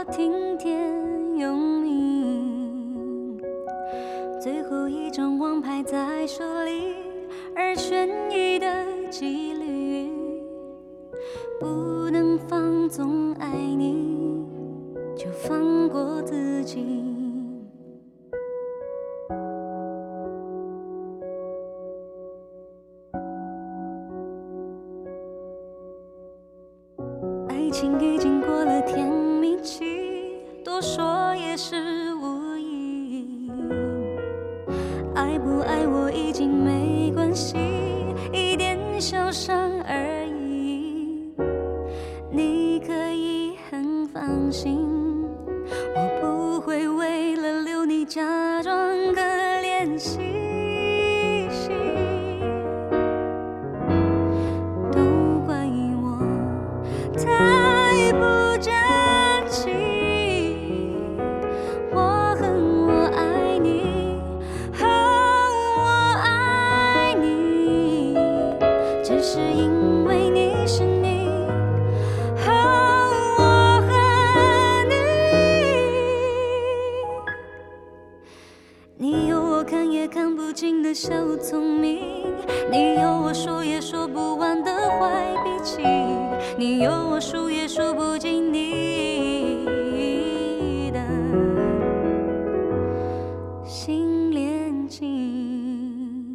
我听天由命。最后一张王牌在手里，而悬疑的几率不能放纵爱你，就放过自己。爱情已经过了甜蜜期，多说也是无益。爱不爱我已经没关系，一点小伤而已。你可以很放心，我不会为了留你假装可怜兮兮。都怪我太不争气，我恨我爱你，恨我爱你，只是因为你是你，恨我恨你。你有我看也看不清的小聪明，你有我说也说不完的坏脾气，你有我数也数不尽你的新恋情。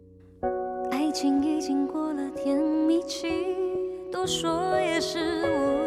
爱情已经过了甜蜜期，多说也是无